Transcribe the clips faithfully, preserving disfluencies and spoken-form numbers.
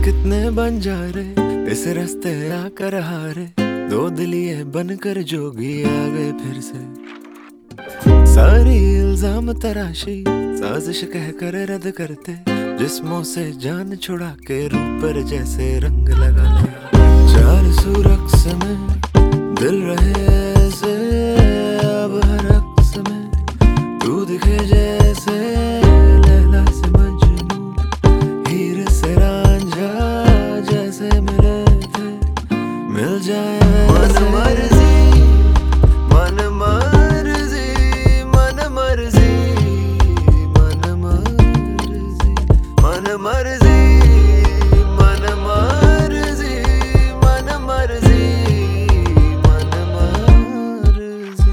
कितने बंजारे इस रास्ते आकर हारे, दो दिलिये बनकर जोगी आ गए फिर से। सारी इल्जाम तराशी साजिश कहकर रद्द करते, जिस्मों से जान छुड़ा के रूप पर जैसे रंग लगा लिया। चार सुरक्स में दिल रहे ऐसे, अब हर अक्स में तू दिखे जैसे। लैला से मजनू, हीर से रांझा जैसे मिले थे, मिल जाए मन मर्जी, मन मर्जी, मन मर्जी, मन मर्जी, मन मर्जी, मन मर्जी, मन मर्जी, मन मर्जी।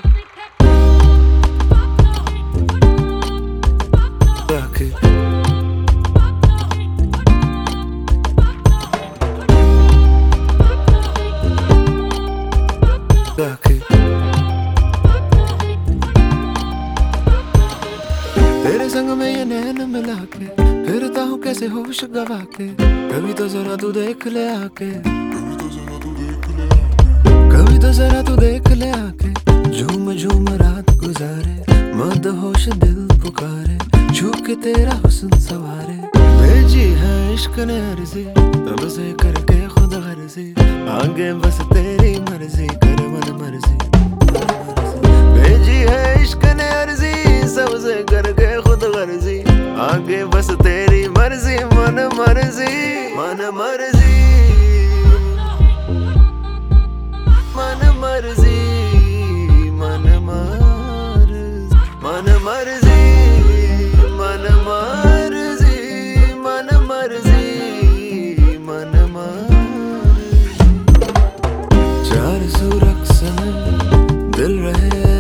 बाकी बाकी तेरे संग में ये नैन मिला के फिरता हूँ कैसे होश गवा के। कभी तो जरा तू देख ले आके, कभी तो जरा तू देख ले आके। झूम झूम रात गुजारे, मद होश दिल पुकारे, छू के तेरा हुस्न सवारे। भेजी है इश्क ने अर्जी, तब से करके खुद गर्जी, आगे बस तेरी मर्जी, कर मन मर्जी। भेजी है इश्क ने अर्जी, सबसे करके खुद गर्जी, आगे बस तेरी मर्जी, मन मर्जी, मन मर्जी, मन मर्जी, मन मर्जी, मन मर्जी, मन मर्जी, मन मर्जी, मन मर्जी। चार सुरक्स में दिल रहे